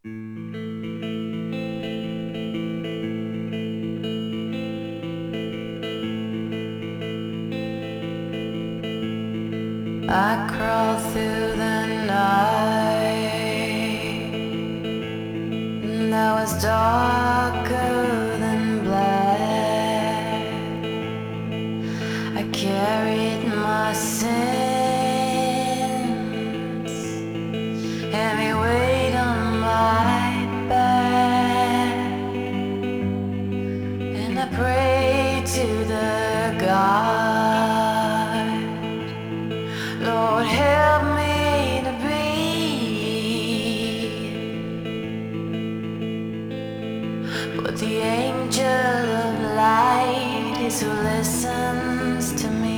I crawl through the night that was darker than black. I carried my sins, heavy weight on my back, and I prayed to the God, Lord, help me to be what the angel of light is who listens to me.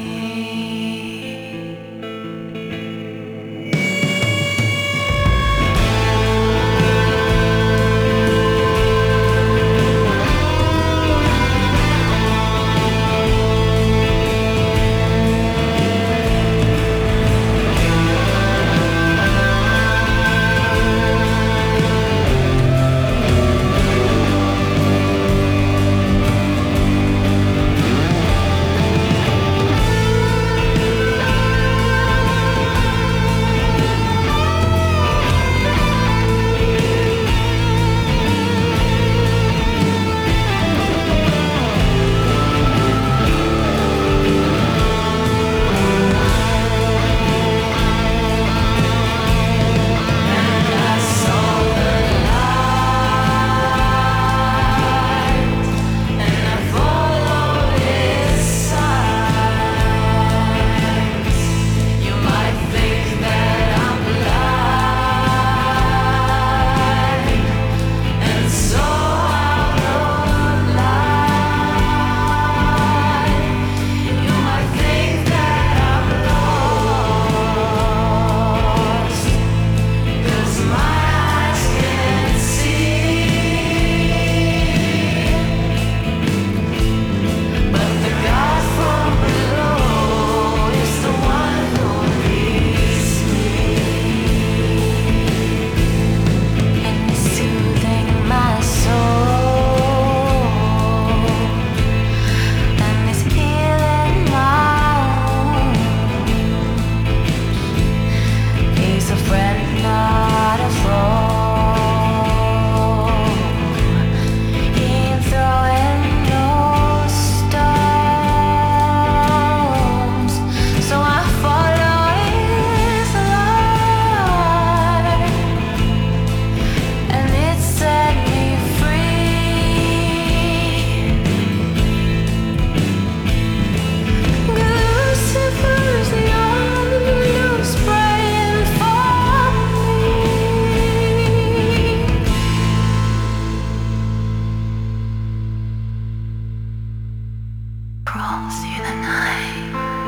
Crawl through the night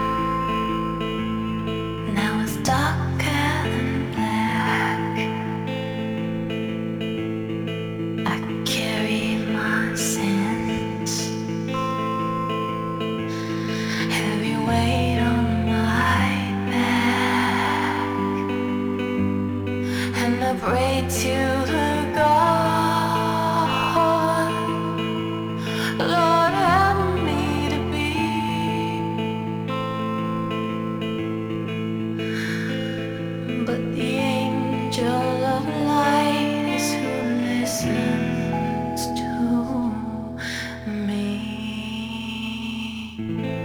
that was darker than black. I carried my sins, heavy weight on my back, and I prayed to the God, Lord, help me to be but the angel of light is who listens to me.